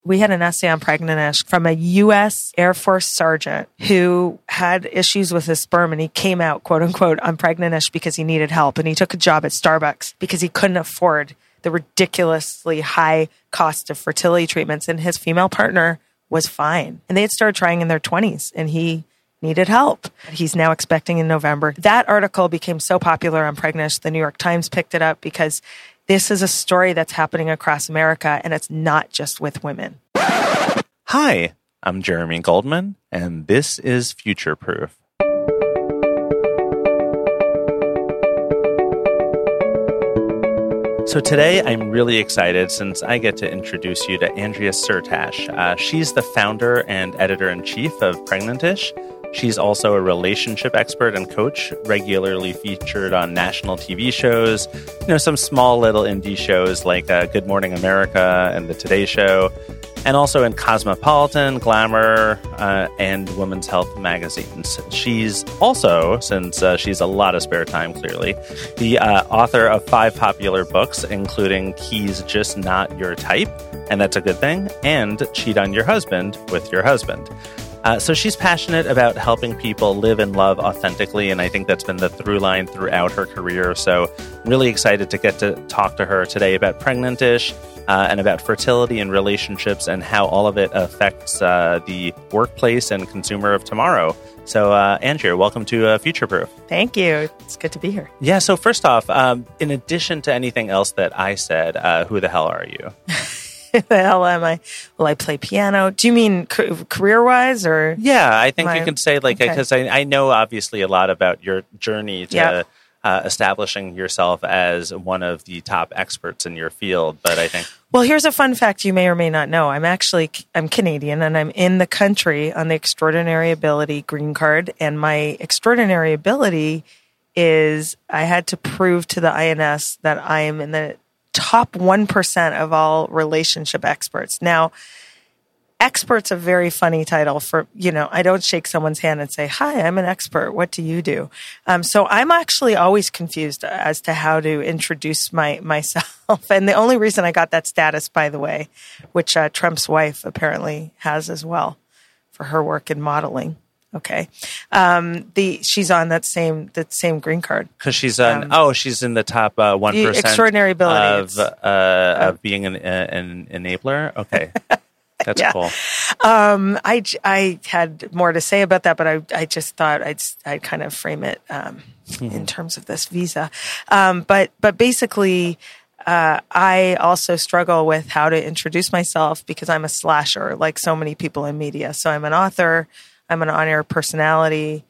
We had an essay on Pregnant-ish from a U.S. Air Force sergeant who had issues with his sperm, and he came out, quote unquote, on Pregnant-ish because he needed help. And he took a job at Starbucks because he couldn't afford the ridiculously high cost of fertility treatments. And his female partner was fine. And they had started trying in their 20s, and he needed help. He's now expecting in November. That article became so popular on Pregnant-ish, the New York Times picked it up because this is a story that's happening across America, and it's not just with women. Hi, I'm Jeremy Goldman, and this is Future Proof. So today I'm really excited since I get to introduce you to Andrea Sirtash. She's the founder and editor-in-chief of Pregnant-ish. She's also a relationship expert and coach, regularly featured on national TV shows, some small little indie shows like Good Morning America and The Today Show, and also in Cosmopolitan, Glamour, and Women's Health magazines. She's also, since she's a lot of spare time, clearly, the author of 5 popular books, including He's Just Not Your Type, and that's a good thing, and Cheat on Your Husband with Your Husband. So she's passionate about helping people live and love authentically, and I think that's been the through line throughout her career. So I'm really excited to get to talk to her today about Pregnant-ish and about fertility and relationships and how all of it affects the workplace and consumer of tomorrow. So, Andrea, welcome to Future Proof. Thank you. It's good to be here. Yeah, so first off, in addition to anything else that I said, who the hell are you? The hell am I? Well, I play piano. Do you mean career-wise or? Yeah, I think you can say because I know obviously a lot about your journey to establishing yourself as one of the top experts in your field. But I think. Well, here's a fun fact you may or may not know. I'm Canadian, and I'm in the country on the Extraordinary Ability Green Card. And my extraordinary ability is I had to prove to the INS that I am in the top 1% of all relationship experts. Now, expert's a very funny title for, I don't shake someone's hand and say, hi, I'm an expert. What do you do? So I'm actually always confused as to how to introduce myself. And the only reason I got that status, by the way, which Trump's wife apparently has as well for her work in modeling. Okay. She's on that same green card. Because she's on, she's in the top 1% extraordinary ability of being an enabler. Okay. That's cool. I had more to say about that, but I just thought I'd kind of frame it, in terms of this visa. But basically, I also struggle with how to introduce myself because I'm a slasher, like so many people in media. So I'm an author. I'm an on-air personality.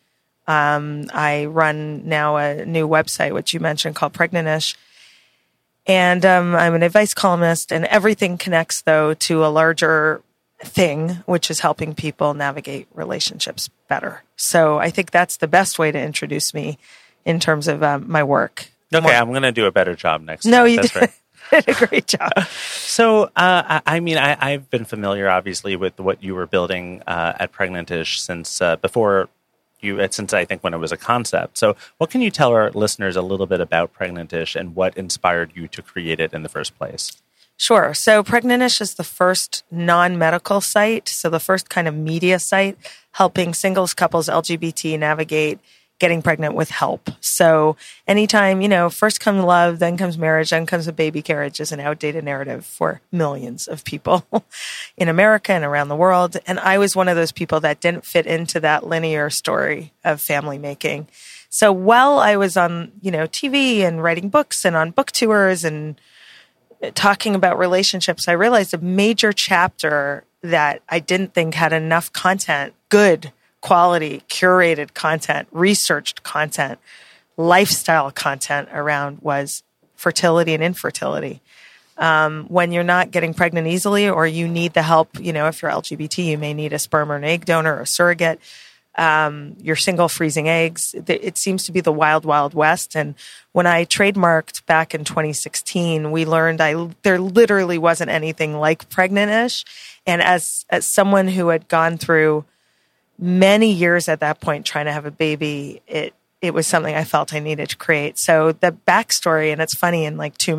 I run now a new website, which you mentioned, called Pregnant-ish. And I'm an advice columnist, and everything connects, though, to a larger thing, which is helping people navigate relationships better. So I think that's the best way to introduce me in terms of my work. Okay, I'm going to do a better job next time. No, you did. Right. Did a great job. So, I've been familiar, obviously, with what you were building at Pregnant-ish since before since I think when it was a concept. So, what can you tell our listeners a little bit about Pregnant-ish and what inspired you to create it in the first place? Sure. So, Pregnant-ish is the first non-medical site, so the first kind of media site helping singles, couples, LGBT navigate getting pregnant with help. So anytime, first comes love, then comes marriage, then comes a baby carriage is an outdated narrative for millions of people in America and around the world. And I was one of those people that didn't fit into that linear story of family making. So while I was on, TV and writing books and on book tours and talking about relationships, I realized a major chapter that I didn't think had enough content, good quality, curated content, researched content, lifestyle content around was fertility and infertility. When you're not getting pregnant easily or you need the help, if you're LGBT, you may need a sperm or an egg donor or a surrogate. You're single freezing eggs. It seems to be the wild, wild west. And when I trademarked back in 2016, we learned there literally wasn't anything like Pregnant-ish. And as someone who had gone through many years at that point trying to have a baby, it was something I felt I needed to create. So the backstory, and it's funny, in like 2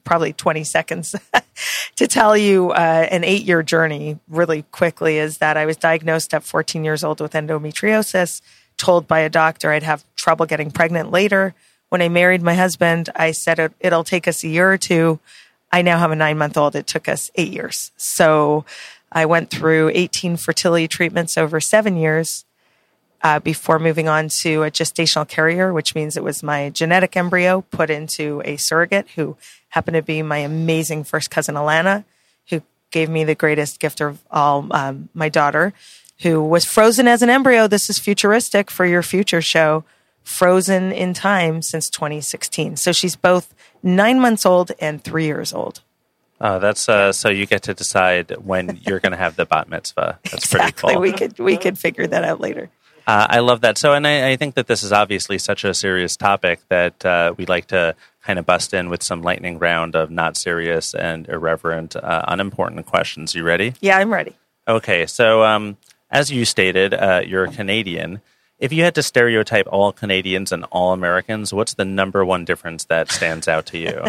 probably 20 seconds to tell you an 8-year journey really quickly is that I was diagnosed at 14 years old with endometriosis, told by a doctor I'd have trouble getting pregnant later. When I married my husband, I said it'll take us a year or two. I now have a 9-month-old. It took us 8 years. So I went through 18 fertility treatments over 7 years before moving on to a gestational carrier, which means it was my genetic embryo put into a surrogate who happened to be my amazing first cousin, Alana, who gave me the greatest gift of all, my daughter, who was frozen as an embryo. This is futuristic for your future show. Frozen in time since 2016. So she's both 9 months old and 3 years old. Oh, that's so you get to decide when you're going to have the bat mitzvah. That's exactly. pretty cool. We could figure that out later. I love that. So, and I think that this is obviously such a serious topic that we like to kind of bust in with some lightning round of not serious and irreverent, unimportant questions. You ready? Yeah, I'm ready. Okay. So, as you stated, you're a Canadian. If you had to stereotype all Canadians and all Americans, what's the number one difference that stands out to you?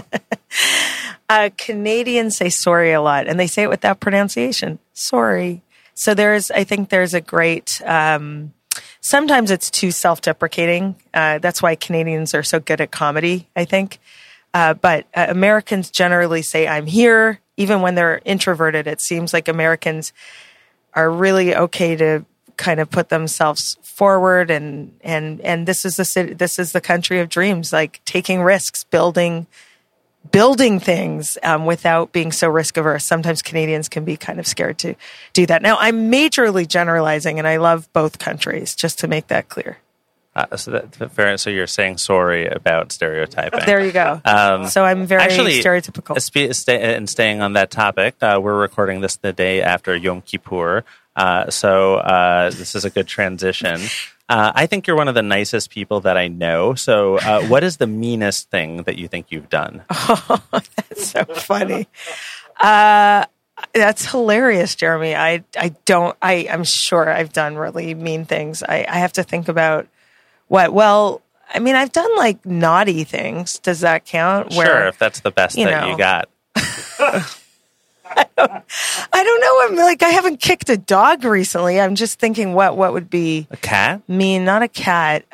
Canadians say sorry a lot, and they say it with that pronunciation, sorry. So I think there's a great, sometimes it's too self-deprecating. That's why Canadians are so good at comedy, I think. But Americans generally say, I'm here. Even when they're introverted, it seems like Americans are really okay to kind of put themselves forward, and this is the country of dreams, like taking risks, building things without being so risk averse. Sometimes Canadians can be kind of scared to do that. Now, I'm majorly generalizing, and I love both countries, just to make that clear. So you're saying sorry about stereotyping. There you go. So I'm very stereotypical. And staying on that topic, we're recording this the day after Yom Kippur. So this is a good transition. I think you're one of the nicest people that I know. So what is the meanest thing that you think you've done? Oh, that's so funny. That's hilarious, Jeremy. I'm sure I've done really mean things. I have to think about what. Well, I mean, I've done like naughty things. Does that count? Sure, if that's the best that you got. I don't know. I haven't kicked a dog recently. I'm just thinking what would be a cat? Mean, not a cat.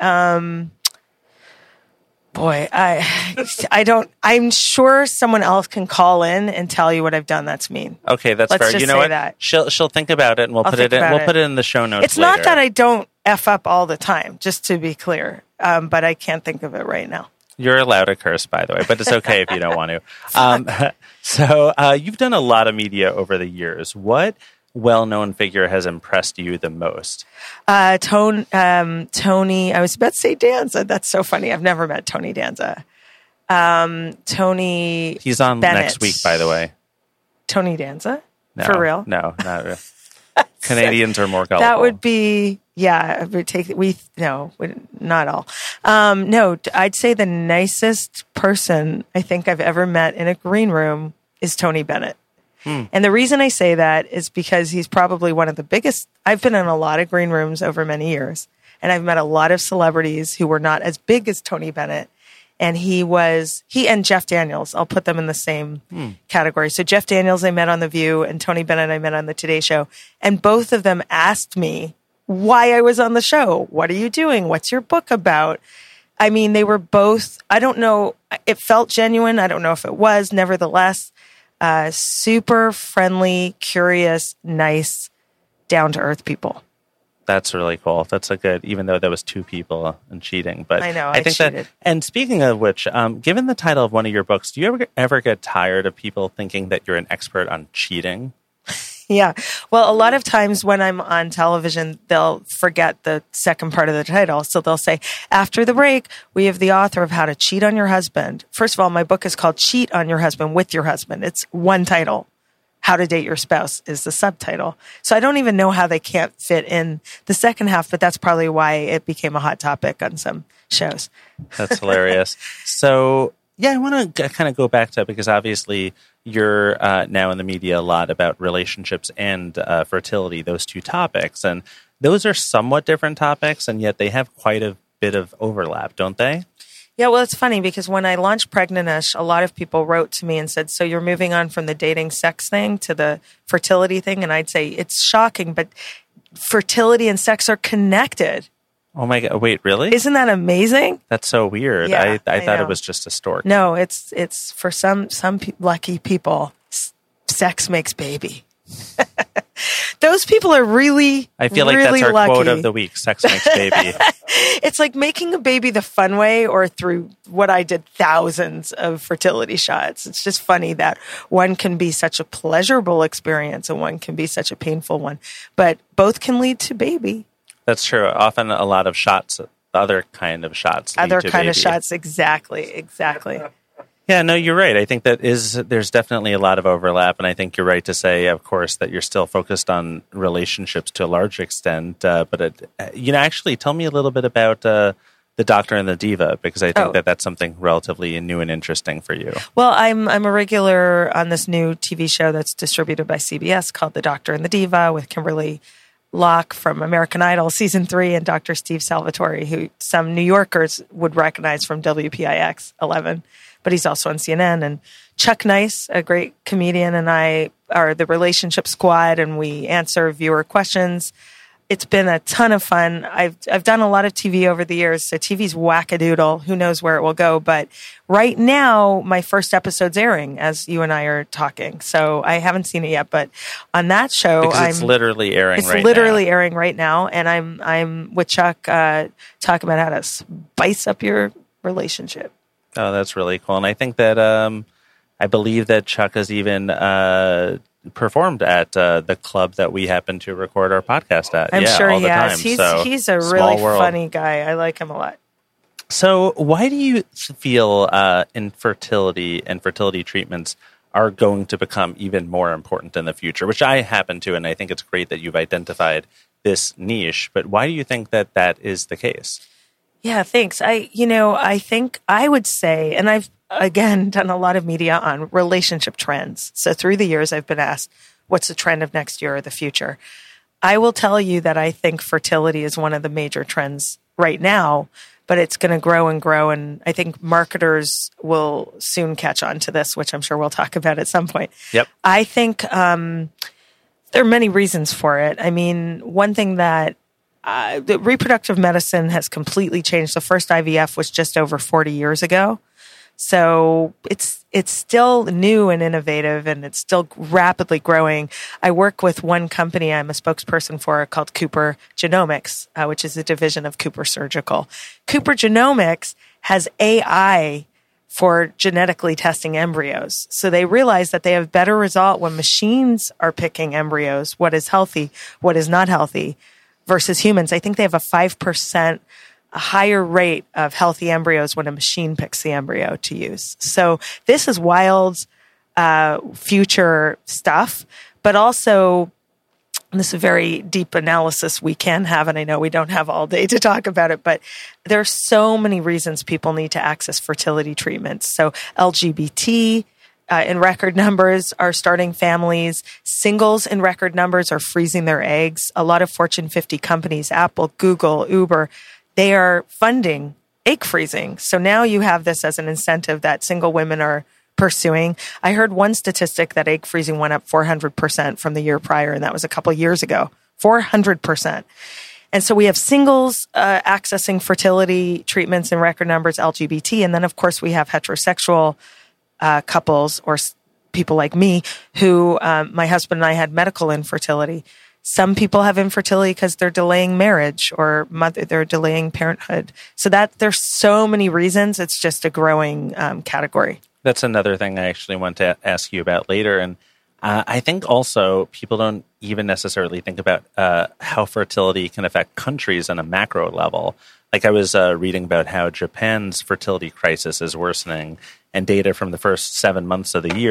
Boy, I don't. I'm sure someone else can call in and tell you what I've done. That's mean. Okay, that's fair. Just you know what? That. She'll think about it, and we'll put it in the show notes. It's later. Not that I don't F up all the time, just to be clear. But I can't think of it right now. You're allowed to curse, by the way, but it's okay if you don't want to. So you've done a lot of media over the years. What well-known figure has impressed you the most? Tony. I was about to say Danza. That's so funny. I've never met Tony Danza. Tony. He's on Bennett. next week, by the way. Tony Danza? No, for real? No, not really. Canadians are more gullible. That would be, yeah. Not all. No, I'd say the nicest person I think I've ever met in a green room is Tony Bennett. And the reason I say that is because he's probably one of the biggest. I've been in a lot of green rooms over many years, and I've met a lot of celebrities who were not as big as Tony Bennett. And he and Jeff Daniels, I'll put them in the same category. So Jeff Daniels I met on The View, and Tony Bennett I met on The Today Show. And both of them asked me why I was on the show. What are you doing? What's your book about? I mean, they were both, I don't know, it felt genuine. I don't know if it was. Nevertheless, super friendly, curious, nice, down-to-earth people. That's really cool. That's a good, even though there was two people and cheating. But I know, I think cheated. And speaking of which, given the title of one of your books, do you ever get tired of people thinking that you're an expert on cheating? Yeah. Well, a lot of times when I'm on television, they'll forget the second part of the title. So they'll say, after the break, we have the author of How to Cheat on Your Husband. First of all, my book is called Cheat on Your Husband with Your Husband. It's one title. How to Date Your Spouse is the subtitle. So I don't even know how they can't fit in the second half, but that's probably why it became a hot topic on some shows. That's hilarious. So, yeah, I want to kind of go back to it because obviously you're now in the media a lot about relationships and fertility, those two topics. And those are somewhat different topics, and yet they have quite a bit of overlap, don't they? Yeah, well, it's funny because when I launched Pregnant-ish, a lot of people wrote to me and said, so you're moving on from the dating sex thing to the fertility thing? And I'd say, it's shocking, but fertility and sex are connected. Oh my God. Wait, really? Isn't that amazing? That's so weird. Yeah, I thought know. it was just a stork. No, it's for some lucky people, sex makes baby. Those people are really, I feel like really that's our lucky. quote of the week. Sex makes baby. It's like making a baby the fun way or through what I did, thousands of fertility shots. It's just funny that one can be such a pleasurable experience and one can be such a painful one, but both can lead to baby. That's true. Often a lot of shots, other kind of shots. Other kind of shots. Exactly. Yeah, no, you're right. I think there's definitely a lot of overlap, and I think you're right to say, of course, that you're still focused on relationships to a large extent. Actually, tell me a little bit about the Doctor and the Diva, because I think that's something relatively new and interesting for you. Well, I'm a regular on this new TV show that's distributed by CBS called The Doctor and the Diva with Kimberly Locke from American Idol Season 3 and Dr. Steve Salvatore, who some New Yorkers would recognize from WPIX 11. But he's also on CNN. And Chuck Nice, a great comedian, and I are the relationship squad, and we answer viewer questions. It's been a ton of fun. I've done a lot of TV over the years, so TV's wackadoodle. Who knows where it will go? But right now, my first episode's airing as you and I are talking. So I haven't seen it yet, but on that show, because it's literally airing. It's literally airing right now, and I'm with Chuck talking about how to spice up your relationship. Oh, that's really cool. And I think that I believe that Chuck has even performed at the club that we happen to record our podcast at. I'm sure he has. Time. He's a really funny guy. I like him a lot. So why do you feel infertility and fertility treatments are going to become even more important in the future, which I happen to, and I think it's great that you've identified this niche, but why do you think that is the case? Yeah, thanks. I think I would say, and I've, again, done a lot of media on relationship trends. So through the years, I've been asked, what's the trend of next year or the future? I will tell you that I think fertility is one of the major trends right now, but it's going to grow and grow. And I think marketers will soon catch on to this, which I'm sure we'll talk about at some point. Yep. I think there are many reasons for it. I mean, one thing that the reproductive medicine has completely changed. The first IVF was just over 40 years ago. So it's still new and innovative, and it's still rapidly growing. I work with one company I'm a spokesperson for called Cooper Genomics, which is a division of Cooper Surgical. Cooper Genomics has AI for genetically testing embryos. So they realize that they have better result when machines are picking embryos, what is healthy, what is not healthy, versus humans. I think they have a 5% higher rate of healthy embryos when a machine picks the embryo to use. So this is wild future stuff, but also this is a very deep analysis we can have, and I know we don't have all day to talk about it, but there are so many reasons people need to access fertility treatments. So LGBT in record numbers are starting families. Singles in record numbers are freezing their eggs. A lot of Fortune 50 companies, Apple, Google, Uber, they are funding egg freezing. So now you have this as an incentive that single women are pursuing. I heard one statistic that egg freezing went up 400% from the year prior, and that was a couple years ago. 400%. And so we have singles accessing fertility treatments in record numbers, LGBT, and then of course we have heterosexual couples or people like me who, my husband and I had medical infertility. Some people have infertility because they're delaying marriage or they're delaying parenthood. So that there's so many reasons. It's just a growing category. That's another thing I actually want to ask you about later. And I think also people don't even necessarily think about how fertility can affect countries on a macro level. Like I was reading about how Japan's fertility crisis is worsening, and data from the first 7 months of the year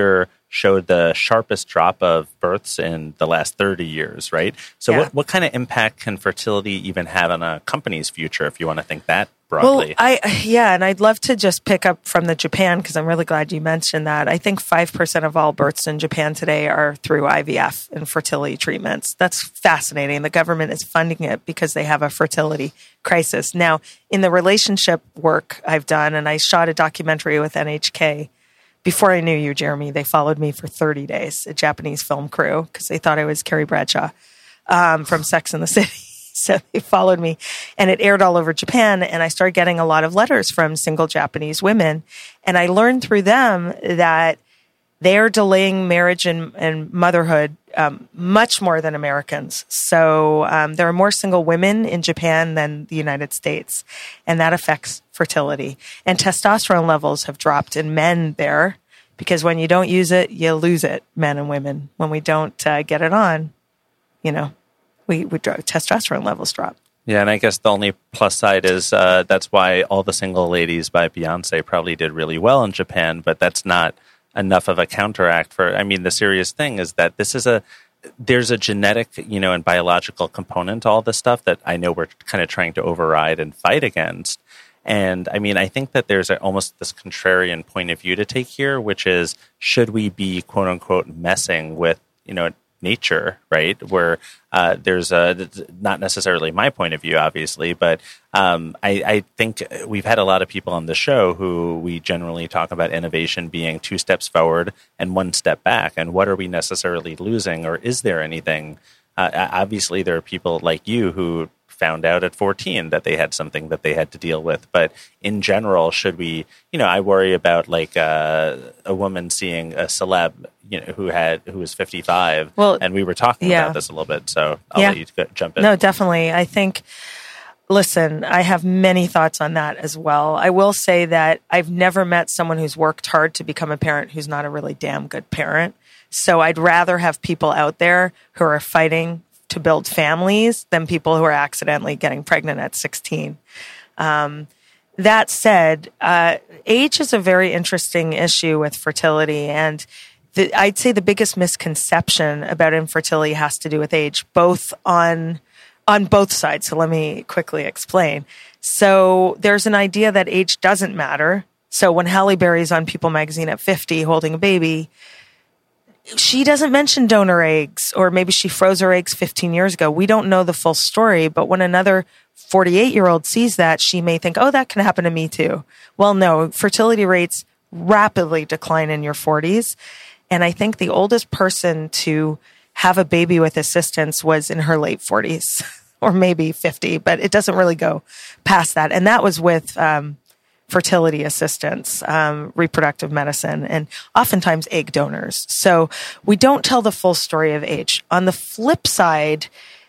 showed the sharpest drop of births in the last 30 years, right? So what kind of impact can fertility even have on a company's future, if you want to think that broadly? Well, and I'd love to just pick up from the Japan, because I'm really glad you mentioned that. I think 5% of all births in Japan today are through IVF and fertility treatments. That's fascinating. The government is funding it because they have a fertility crisis. Now, in the relationship work I've done, and I shot a documentary with NHK, before I knew you, Jeremy, they followed me for 30 days, a Japanese film crew, because they thought I was Carrie Bradshaw from Sex and the City. So they followed me, and it aired all over Japan. And I started getting a lot of letters from single Japanese women. And I learned through them that they're delaying marriage and motherhood much more than Americans. So there are more single women in Japan than the United States, and that affects fertility. And testosterone levels have dropped in men there, because when you don't use it, you lose it, men and women. When we don't get it on, we testosterone levels drop. Yeah, and I guess the only plus side is that's why All the Single Ladies by Beyonce probably did really well in Japan, but that's not enough of a counteract for, the serious thing is that there's a genetic, and biological component to all this stuff that I know we're kind of trying to override and fight against. And I think that there's almost this contrarian point of view to take here, which is, should we be quote unquote messing with, nature, right? Where there's not necessarily my point of view, obviously, but I think we've had a lot of people on the show who we generally talk about innovation being 2 steps forward and 1 step back. And what are we necessarily losing, or is there anything? Obviously, there are people like you who found out at 14 that they had something that they had to deal with. But in general, should we, I worry about like a woman seeing a celeb, who was 55. Well, and we were talking about this a little bit. So I'll let you jump in. No, definitely. I think, listen, I have many thoughts on that as well. I will say that I've never met someone who's worked hard to become a parent who's not a really damn good parent. So I'd rather have people out there who are fighting to build families than people who are accidentally getting pregnant at 16. That said, age is a very interesting issue with fertility. And I'd say the biggest misconception about infertility has to do with age, both on both sides. So let me quickly explain. So there's an idea that age doesn't matter. So when Halle Berry's on People magazine at 50 holding a baby, she doesn't mention donor eggs, or maybe she froze her eggs 15 years ago. We don't know the full story, but when another 48-year-old sees that, she may think, oh, that can happen to me too. Well, no, fertility rates rapidly decline in your 40s. And I think the oldest person to have a baby with assistance was in her late 40s, or maybe 50, but it doesn't really go past that. And that was with fertility assistance, reproductive medicine, and oftentimes egg donors. So we don't tell the full story of age. On the flip side,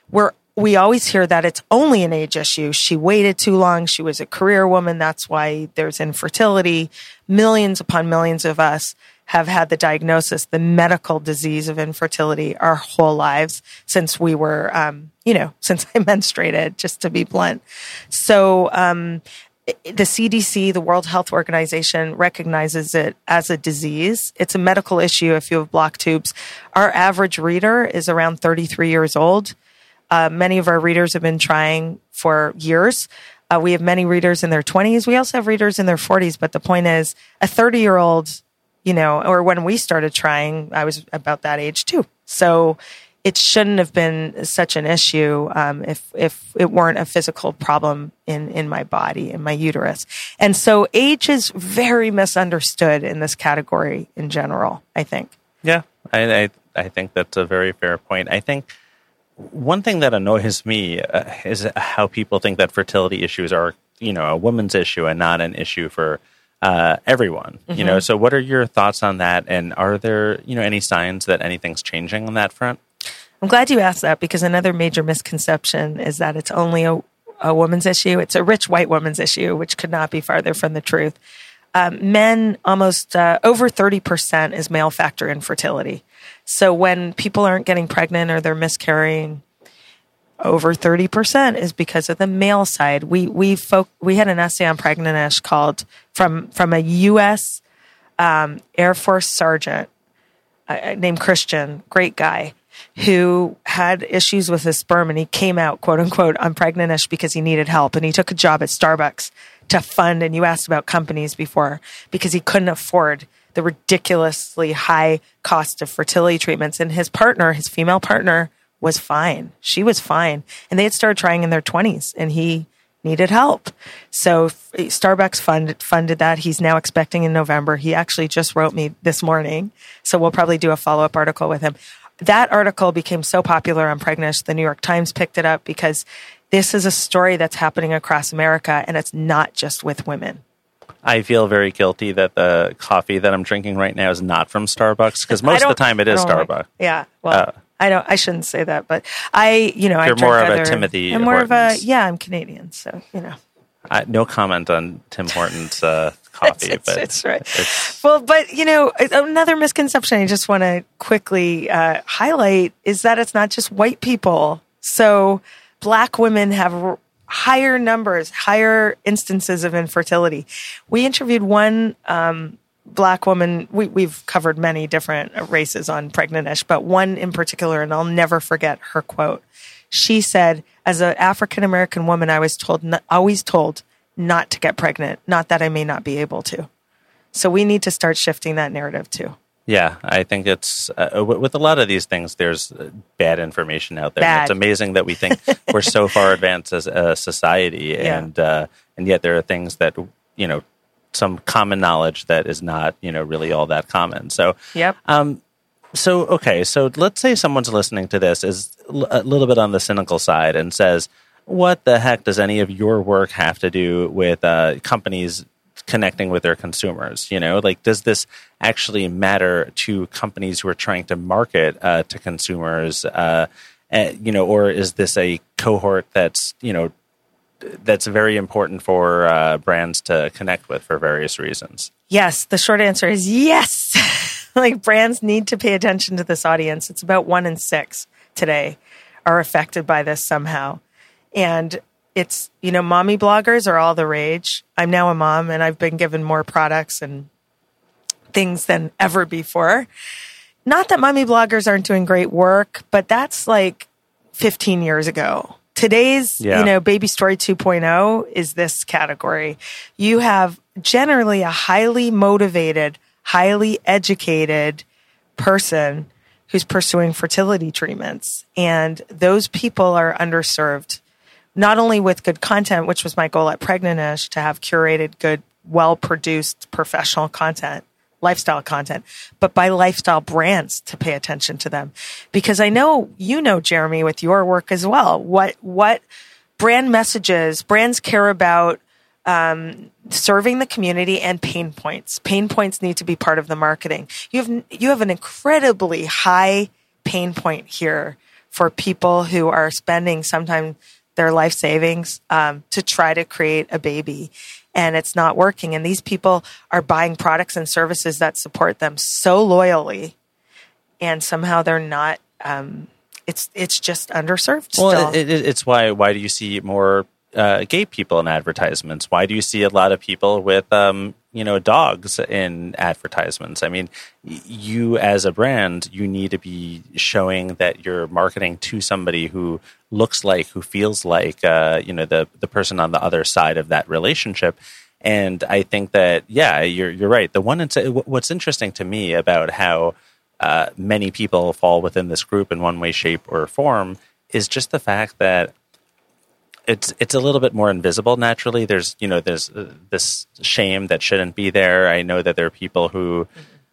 we always hear that it's only an age issue. She waited too long. She was a career woman. That's why there's infertility. Millions upon millions of us have had the diagnosis, the medical disease of infertility our whole lives since we were, since I menstruated, just to be blunt. So, the CDC, the World Health Organization, recognizes it as a disease. It's a medical issue if you have blocked tubes. Our average reader is around 33 years old. Many of our readers have been trying for years. We have many readers in their 20s. We also have readers in their 40s. But the point is, a 30-year-old, or when we started trying, I was about that age too. So it shouldn't have been such an issue if it weren't a physical problem in my body, in my uterus. And so age is very misunderstood in this category in general, I think. Yeah, I think that's a very fair point. I think one thing that annoys me is how people think that fertility issues are, a woman's issue and not an issue for everyone. Mm-hmm. So what are your thoughts on that? And are there, any signs that anything's changing on that front? I'm glad you asked that, because another major misconception is that it's only a woman's issue. It's a rich white woman's issue, which could not be farther from the truth. Men, almost over 30% is male factor infertility. So when people aren't getting pregnant or they're miscarrying, over 30% is because of the male side. We had an essay on Pregnant-ish called from a U.S. Air Force sergeant named Christian, great guy, who had issues with his sperm, and he came out, quote unquote, I'm pregnant-ish because he needed help. And he took a job at Starbucks to fund, and you asked about companies before, because he couldn't afford the ridiculously high cost of fertility treatments. And his partner, his female partner, was fine. She was fine. And they had started trying in their 20s, and he needed help. So Starbucks funded that. He's now expecting in November. He actually just wrote me this morning. So we'll probably do a follow-up article with him. That article became so popular on Pregnish, the New York Times picked it up because this is a story that's happening across America, and it's not just with women. I feel very guilty that the coffee that I'm drinking right now is not from Starbucks, because most of the time it is Starbucks. Yeah, well, I shouldn't say that, but I You're more of a Timothy I'm more Hortons. I'm Canadian, so, no comment on Tim Hortons coffee. It's right. Well, but, another misconception I just want to quickly highlight is that it's not just white people. So Black women have higher numbers, higher instances of infertility. We interviewed one Black woman. We've covered many different races on Pregnant-ish, but one in particular, and I'll never forget her quote. She said, as an African-American woman, I was always told not to get pregnant, not that I may not be able to. So we need to start shifting that narrative too. Yeah, I think it's with a lot of these things, there's bad information out there. And it's amazing that we think we're so far advanced as a society, and yet there are things that, some common knowledge that is not, really all that common. So, yep. So let's say someone's listening to this is a little bit on the cynical side and says, what the heck does any of your work have to do with companies connecting with their consumers? Does this actually matter to companies who are trying to market to consumers? Or is this a cohort that's very important for brands to connect with for various reasons? Yes. The short answer is yes. Brands need to pay attention to this audience. It's about 1 in 6 today are affected by this somehow. And it's, mommy bloggers are all the rage. I'm now a mom, and I've been given more products and things than ever before. Not that mommy bloggers aren't doing great work, but that's 15 years ago. Today's, Baby Story 2.0 is this category. You have generally a highly motivated, highly educated person who's pursuing fertility treatments. And those people are underserved, not only with good content, which was my goal at Pregnant-ish, to have curated, good, well-produced professional content, lifestyle content, but by lifestyle brands to pay attention to them. Because I know, Jeremy, with your work as well, what brand messages, brands care about serving the community, and pain points. Pain points need to be part of the marketing. You have an incredibly high pain point here for people who are spending sometimes their life savings to try to create a baby, and it's not working. And these people are buying products and services that support them so loyally, and somehow they're not. It's just underserved. Well, still. It's why do you see more gay people in advertisements? Why do you see a lot of people with dogs in advertisements? I mean, you as a brand, you need to be showing that you're marketing to somebody who looks like, who feels like the person on the other side of that relationship. And I think that you're right. What's interesting to me about how many people fall within this group in one way, shape, or form is just the fact that it's a little bit more invisible naturally. There's this shame that shouldn't be there. I know that there are people who,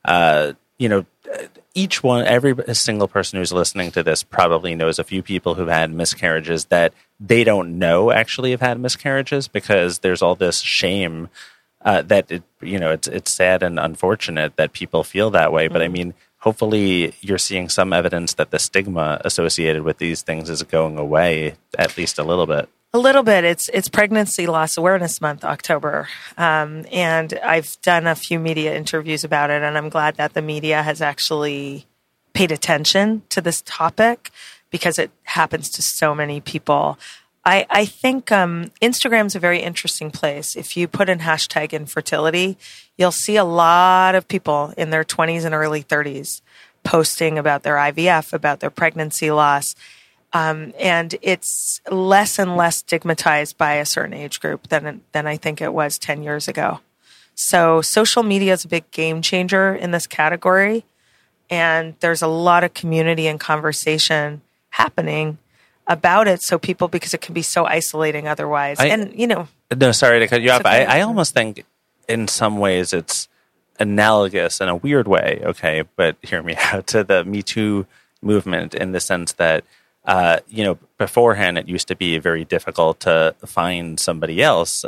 every single person who's listening to this probably knows a few people who've had miscarriages that they don't know actually have had miscarriages, because there's all this shame that it's sad and unfortunate that people feel that way. But I mean, hopefully you're seeing some evidence that the stigma associated with these things is going away, at least a little bit. A little bit. It's Pregnancy Loss Awareness Month, October. And I've done a few media interviews about it, and I'm glad that the media has actually paid attention to this topic because it happens to so many people. I think Instagram's a very interesting place. If you put in hashtag infertility, you'll see a lot of people in their 20s and early 30s posting about their IVF, about their pregnancy loss. And it's less and less stigmatized by a certain age group than I think it was 10 years ago. So social media is a big game changer in this category. And there's a lot of community and conversation happening about it. So people, because it can be so isolating otherwise. No, sorry to cut you off. Okay. I almost think in some ways it's analogous in a weird way, okay, but hear me out, to the Me Too movement in the sense that, beforehand it used to be very difficult to find somebody else,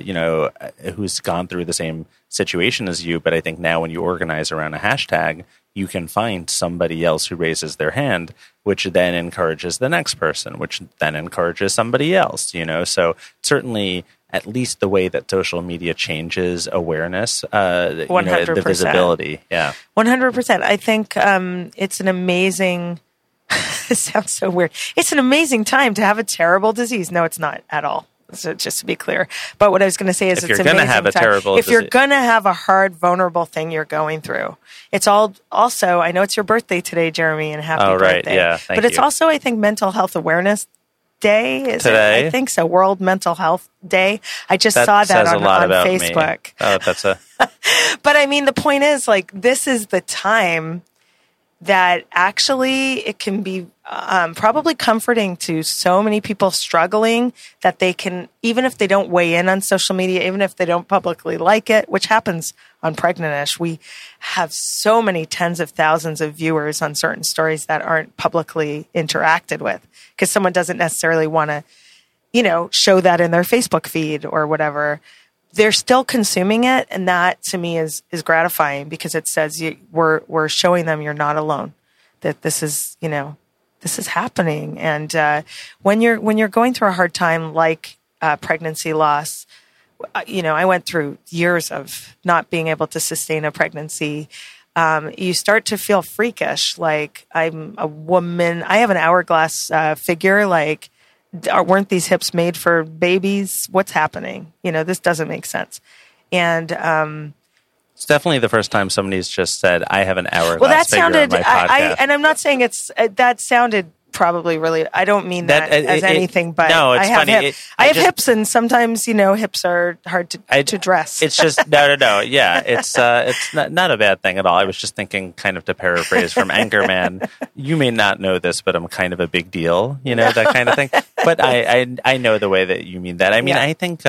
who's gone through the same situation as you. But I think now when you organize around a hashtag, you can find somebody else who raises their hand, which then encourages the next person, which then encourages somebody else, So certainly, at least the way that social media changes awareness, 100%. The visibility. Yeah. 100%. I think it's an amazing, it sounds so weird. It's an amazing time to have a terrible disease. No, it's not at all. So just to be clear. But what I was going to say is if you're going to have a terrible disease. If you're going to have a hard, vulnerable thing you're going through, it's all also, I know it's your birthday today, Jeremy, and happy birthday. Right. Yeah, thank you. But it's also, I think, Mental Health Awareness Day. Is today? I think so. World Mental Health Day. I just saw that on Facebook. Me. Oh, that's a... But I mean, the point is, this is the time that actually it can be probably comforting to so many people struggling that they can, even if they don't weigh in on social media, even if they don't publicly like it, which happens on Pregnant-ish, we have so many tens of thousands of viewers on certain stories that aren't publicly interacted with because someone doesn't necessarily want to, show that in their Facebook feed or whatever. They're still consuming it, and that to me is gratifying because it says we're showing them you're not alone, that this is this is happening. And when you're going through a hard time like pregnancy loss, I went through years of not being able to sustain a pregnancy. You start to feel freakish, like I'm a woman. I have an hourglass figure, like. Weren't these hips made for babies? What's happening? This doesn't make sense. And it's definitely the first time somebody's just said, "I have an hourglass figure on my podcast." And I'm not saying it's that sounded probably really. I don't mean that as anything, but no, it's funny. I have hips, and sometimes hips are hard to dress. It's just no. Yeah, it's not a bad thing at all. I was just thinking, kind of to paraphrase from Anchorman. You may not know this, but I'm kind of a big deal. That kind of thing. But I know the way that you mean that. I mean, I think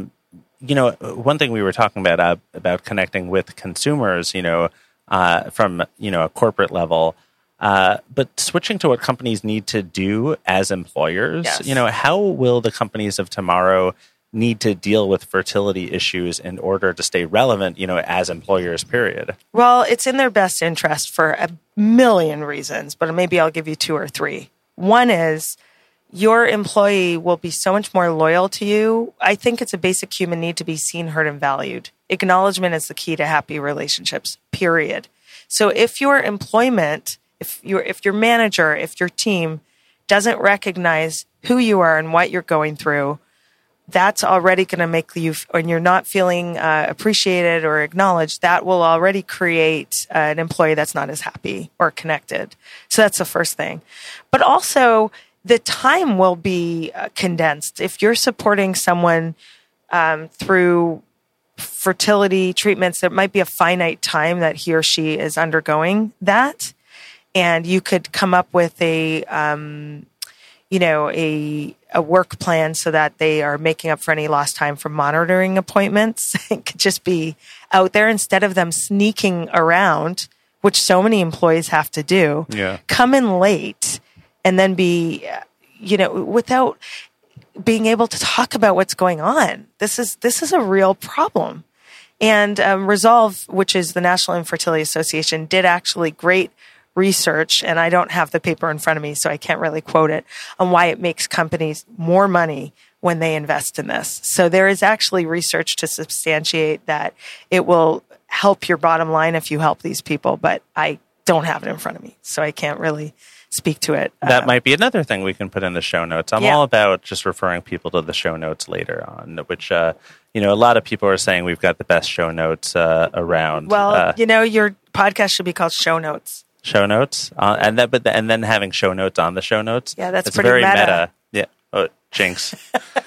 one thing we were talking about connecting with consumers, from a corporate level. But switching to what companies need to do as employers, yes. How will the companies of tomorrow need to deal with fertility issues in order to stay relevant, as employers, period? Well, it's in their best interest for a million reasons, but maybe I'll give you 2 or 3. One is your employee will be so much more loyal to you. I think it's a basic human need to be seen, heard, and valued. Acknowledgement is the key to happy relationships, period. So if your employment... If your manager, if your team doesn't recognize who you are and what you're going through, that's already going to make you, when you're not feeling appreciated or acknowledged, that will already create an employee that's not as happy or connected. So that's the first thing. But also, the time will be condensed. If you're supporting someone through fertility treatments, there might be a finite time that he or she is undergoing that. And you could come up with a work plan so that they are making up for any lost time from monitoring appointments. It could just be out there instead of them sneaking around, which so many employees have to do. Yeah. Come in late and then be, without being able to talk about what's going on. This is a real problem. And Resolve, which is the National Infertility Association, did actually great research, and I don't have the paper in front of me, so I can't really quote it, on why it makes companies more money when they invest in this. So there is actually research to substantiate that it will help your bottom line if you help these people, but I don't have it in front of me, so I can't really speak to it. That might be another thing we can put in the show notes. I'm all about just referring people to the show notes later on, which, a lot of people are saying we've got the best show notes around. Well, your podcast should be called Show Notes. Show notes, and then having show notes on the show notes. Yeah, that's it's pretty very meta. Yeah. Oh, jinx.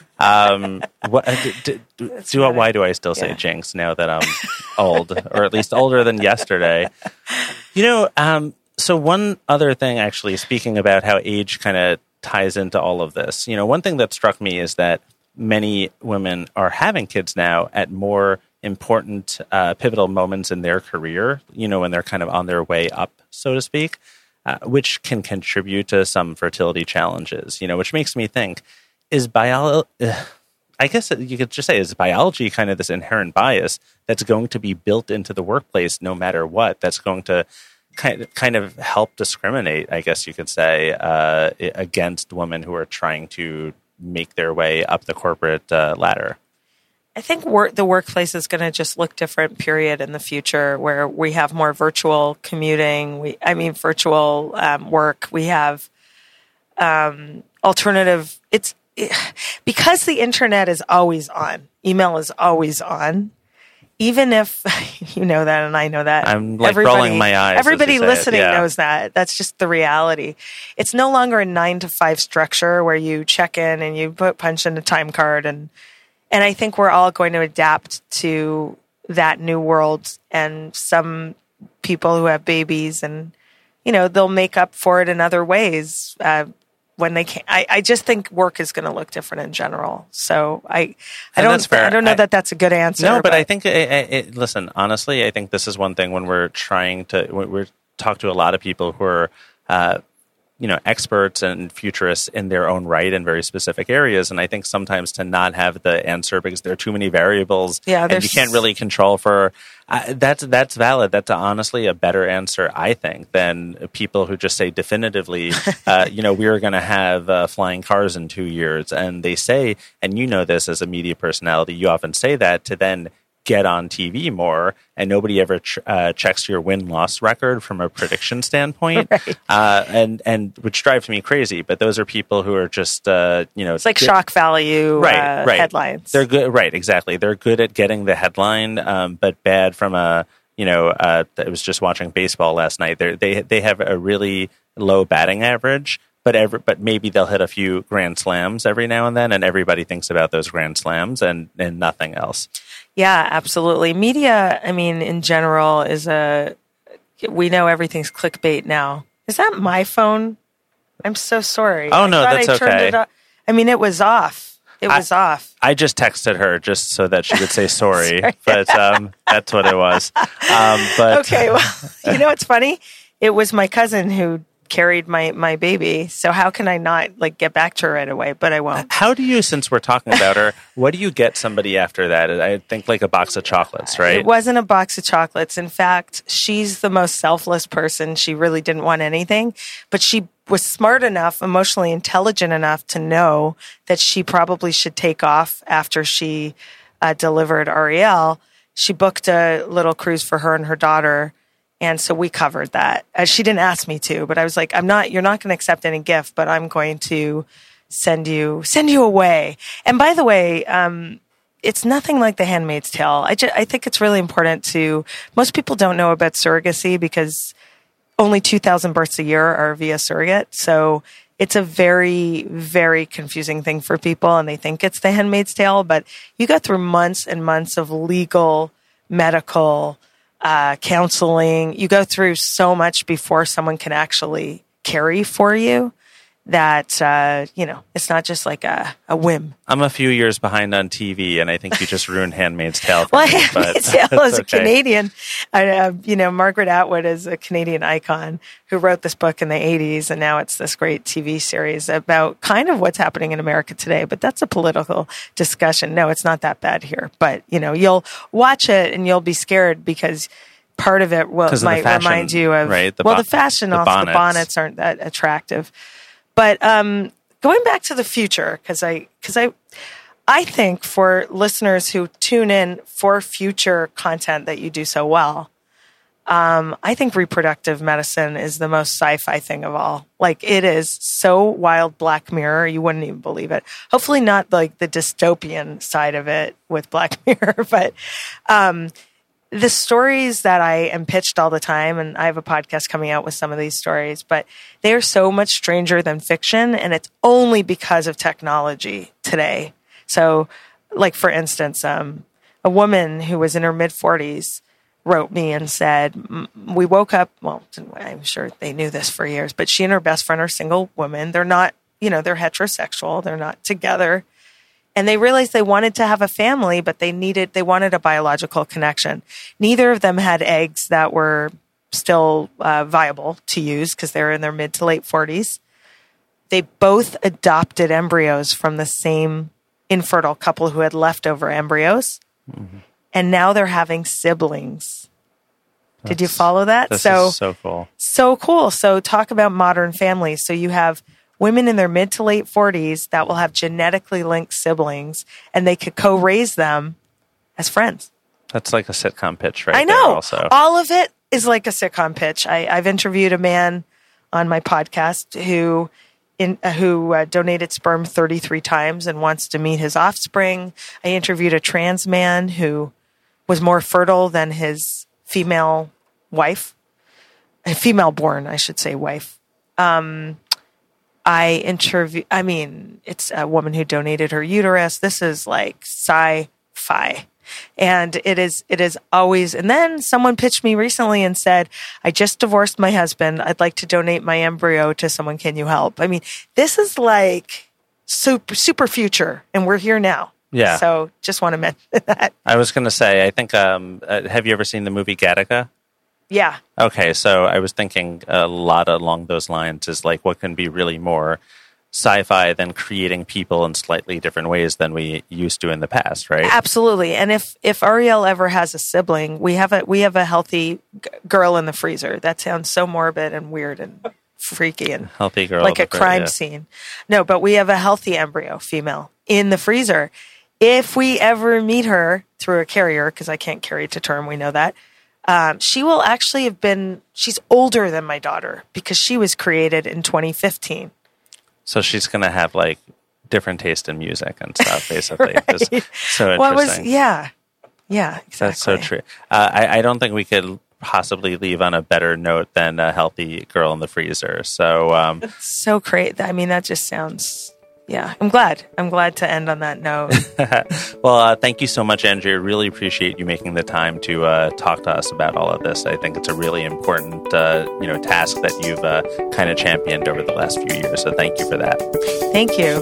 Why do I still say jinx now that I'm old, or at least older than yesterday? So one other thing, actually, speaking about how age kind of ties into all of this, one thing that struck me is that many women are having kids now at more important, pivotal moments in their career, when they're kind of on their way up, so to speak, which can contribute to some fertility challenges, which makes me think, I guess you could just say, is biology kind of this inherent bias that's going to be built into the workplace no matter what, that's going to kind of help discriminate, I guess you could say, against women who are trying to make their way up the corporate ladder? I think the workplace is going to just look different, period, in the future, where we have more virtual commuting. Virtual work. We have alternative. Because the internet is always on. Email is always on. Even if you know that and I know that. I'm rolling my eyes. Everybody listening knows that. That's just the reality. It's no longer a 9-to-5 structure where you check in and you punch in a time card. And I think we're all going to adapt to that new world. And some people who have babies and, they'll make up for it in other ways when they can. I just think work is going to look different in general. So I don't know that that's a good answer. No, but I think listen, honestly, I think this is one thing when we're talk to a lot of people who are experts and futurists in their own right in very specific areas, and I think sometimes to not have the answer because there are too many variables, and you can't really control for. That's valid. That's honestly a better answer, I think, than people who just say definitively, we are going to have flying cars in 2 years. And they say, and this as a media personality, you often say that to then get on TV more, and nobody ever checks your win-loss record from a prediction standpoint, right. and which drives me crazy. But those are people who are just, it's like shock value right. headlines. They're good, right? Exactly. They're good at getting the headline, but bad from I was just watching baseball last night. They have a really low batting average. But maybe they'll hit a few grand slams every now and then, and everybody thinks about those grand slams and nothing else. Yeah, absolutely. Media, in general, we know everything's clickbait now. Is that my phone? I'm so sorry. Oh, no, that's okay. It was off. It was off. I just texted her just so that she would say sorry, but that's what it was. Okay, well, what's funny? It was my cousin who carried my baby, so how can I not get back to her right away? But I won't. How do you, since we're talking about her, what do you get somebody after that? I think a box of chocolates, right? It wasn't a box of chocolates. In fact, she's the most selfless person. She really didn't want anything, but she was smart enough, emotionally intelligent enough to know that she probably should take off after she delivered Ariel. She booked a little cruise for her and her daughter. And so we covered that. She didn't ask me to, but I was like, you're not going to accept any gift, but I'm going to send you away. And by the way, it's nothing like The Handmaid's Tale. I think it's really important most people don't know about surrogacy because only 2,000 births a year are via surrogate. So it's a very, very confusing thing for people, and they think it's The Handmaid's Tale, but you go through months and months of legal, medical, counseling. You go through so much before someone can actually carry for you that, it's not just like a whim. I'm a few years behind on TV, and I think you just ruined Handmaid's Tale for me. Well, Handmaid's Tale is a Canadian. Margaret Atwood is a Canadian icon who wrote this book in the 80s, and now it's this great TV series about kind of what's happening in America today. But that's a political discussion. No, it's not that bad here. But, you'll watch it, and you'll be scared because part of it might remind you of... Right, the fashion, also the bonnets aren't that attractive. But going back to the future, because I think for listeners who tune in for future content that you do so well, I think reproductive medicine is the most sci-fi thing of all. It is so wild, Black Mirror, you wouldn't even believe it. Hopefully not the dystopian side of it with Black Mirror, but the stories that I am pitched all the time, and I have a podcast coming out with some of these stories, but they are so much stranger than fiction, and it's only because of technology today. So, like, for instance, a woman who was in her mid-40s wrote me and said, we woke up, well, I'm sure they knew this for years, but she and her best friend are single women. They're not, they're heterosexual. They're not together. And they realized they wanted to have a family, but they wanted a biological connection. Neither of them had eggs that were still viable to use because they were in their mid to late 40s. They both adopted embryos from the same infertile couple who had leftover embryos. Mm-hmm. And now they're having siblings. Did you follow that? This is so cool. So cool. So talk about modern families. So you have women in their mid to late 40s that will have genetically linked siblings, and they could co-raise them as friends. That's like a sitcom pitch, right? I know. There also. All of it is like a sitcom pitch. I've interviewed a man on my podcast who donated sperm 33 times and wants to meet his offspring. I interviewed a trans man who was more fertile than his female wife, a female-born, I should say, wife. It's a woman who donated her uterus. This is like sci-fi. And it is always, and then someone pitched me recently and said, I just divorced my husband. I'd like to donate my embryo to someone. Can you help? I mean, this is like super future, and we're here now. Yeah. So just want to mention that. I was going to say, I think, have you ever seen the movie Gattaca? Yeah. Okay, so I was thinking a lot along those lines is like what can be really more sci-fi than creating people in slightly different ways than we used to in the past, right? Absolutely. And if Ariel ever has a sibling, we have a healthy girl in the freezer. That sounds so morbid and weird and freaky and healthy girl, like a crime scene. No, but we have a healthy embryo, female, in the freezer. If we ever meet her through a carrier, because I can't carry to term, we know that. She will actually have she's older than my daughter because she was created in 2015. So she's going to have like different taste in music and stuff, basically. Right. So interesting. Yeah, exactly. That's so true. I don't think we could possibly leave on a better note than a healthy girl in the freezer. So, so great. I mean, that just sounds... Yeah, I'm glad to end on that note. Well, thank you so much, Andrea. Really appreciate you making the time to talk to us about all of this. I think it's a really important, task that you've kind of championed over the last few years. So thank you for that. Thank you.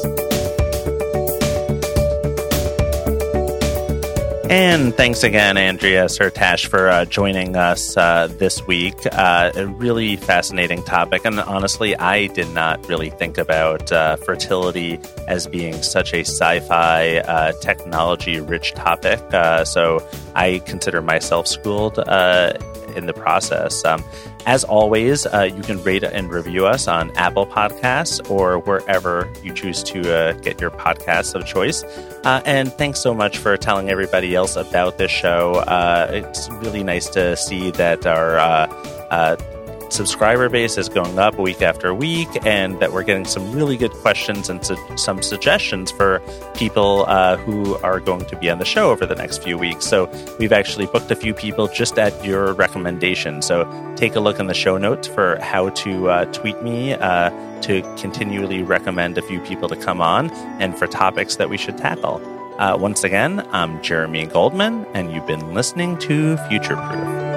And thanks again, Andrea Sirtash, for joining us this week. A really fascinating topic. And honestly, I did not really think about fertility as being such a sci-fi, technology-rich topic. So I consider myself schooled in the process. As always, you can rate and review us on Apple Podcasts or wherever you choose to get your podcasts of choice. And thanks so much for telling everybody else about this show. It's really nice to see that our subscriber base is going up week after week, and that we're getting some really good questions and some suggestions for people who are going to be on the show over the next few weeks. So we've actually booked a few people just at your recommendation. So take a look in the show notes for how to tweet me to continually recommend a few people to come on and for topics that we should tackle. Once again, I'm Jeremy Goldman, and you've been listening to Future Proof.